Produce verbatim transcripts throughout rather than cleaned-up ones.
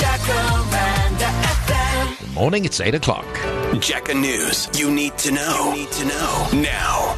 Jacaranda F M. Good morning, it's eight o'clock. Jacka News. You need to know. You need to know. Now.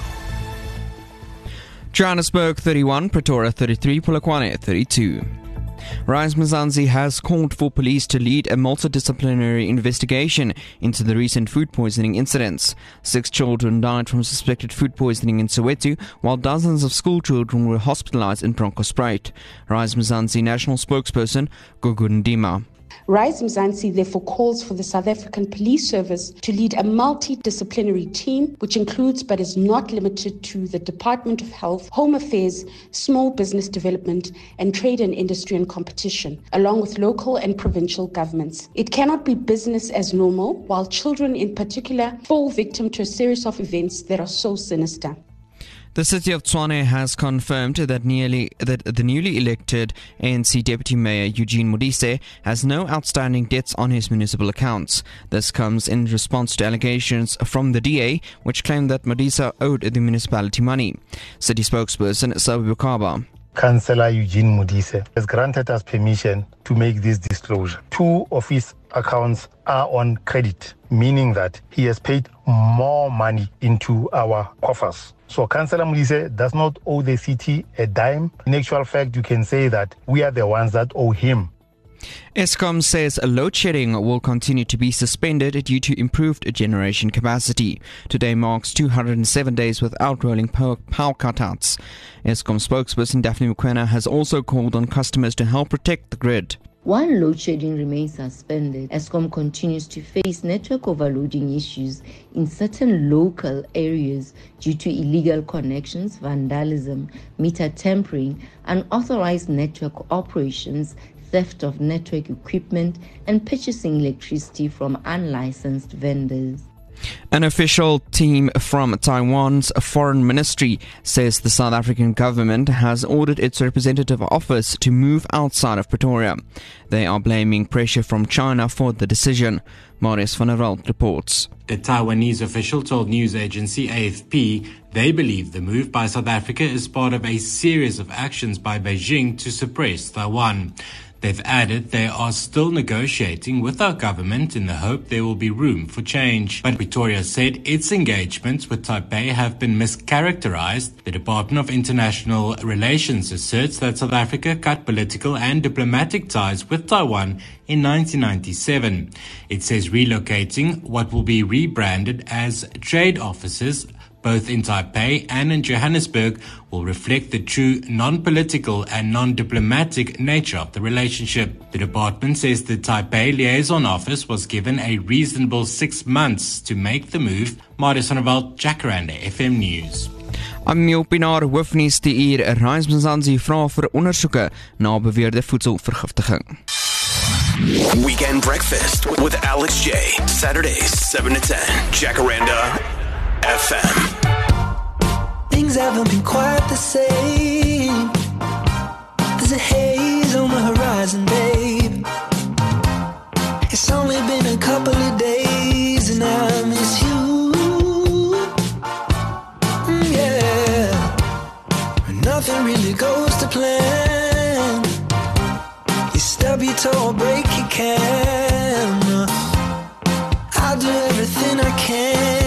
Johannesburg thirty-one, Pretoria thirty-three, Polokwane thirty-two. Rise Mzansi has called for police to lead a multidisciplinary investigation into the recent food poisoning incidents. Six children died from suspected food poisoning in Soweto, while dozens of school children were hospitalized in Bronkhorstspruit. Rise Mzansi national spokesperson Gugu Ndima. Rise Mzansi therefore calls for the South African Police Service to lead a multidisciplinary team, which includes but is not limited to the Department of Health, Home Affairs, Small Business Development, and Trade and Industry and Competition, along with local and provincial governments. It cannot be business as normal, while children in particular fall victim to a series of events that are so sinister. The city of Tshwane has confirmed that nearly that the newly elected A N C Deputy Mayor Eugene Modise has no outstanding debts on his municipal accounts. This comes in response to allegations from the D A, which claimed that Modise owed the municipality money. City spokesperson Sabi Bukaba. Councillor Eugene Modise has granted us permission to make this disclosure. Two of his accounts are on credit, meaning that he has paid more money into our coffers. So Councillor Modise does not owe the city a dime. In actual fact, you can say that we are the ones that owe him. Eskom says load shedding will continue to be suspended due to improved generation capacity. Today marks two hundred seven days without rolling power, power cutouts. Eskom spokesperson Daphne Mukwena has also called on customers to help protect the grid. While load shedding remains suspended, Eskom continues to face network overloading issues in certain local areas due to illegal connections, vandalism, meter tampering, unauthorized network operations, theft of network equipment, and purchasing electricity from unlicensed vendors. An official team from Taiwan's foreign ministry says the South African government has ordered its representative office to move outside of Pretoria. They are blaming pressure from China for the decision. Marius van der Walt reports. The Taiwanese official told news agency A F P they believe the move by South Africa is part of a series of actions by Beijing to suppress Taiwan. They've added they are still negotiating with our government in the hope there will be room for change. But Pretoria said its engagements with Taipei have been mischaracterized. The Department of International Relations asserts that South Africa cut political and diplomatic ties with Taiwan in nineteen ninety-seven. It says relocating what will be rebranded as trade offices both in Taipei and in Johannesburg will reflect the true non-political and non-diplomatic nature of the relationship. The department says the Taipei liaison office was given a reasonable six months to make the move. Marius van der Walt, Jacaranda F M News. Ami op naar hoofnuus die uur Rise Mzansi vra vir ondersoeke na beweerde voedselvergiftiging. Weekend Breakfast with Alex J. Saturdays, seven to ten. Jacaranda F M. Things haven't been quite the same. There's a haze on the horizon, babe. It's only been a couple of days and I miss you. Mm, yeah. Nothing really goes to plan. You stub your toe or break your can. I'll do everything I can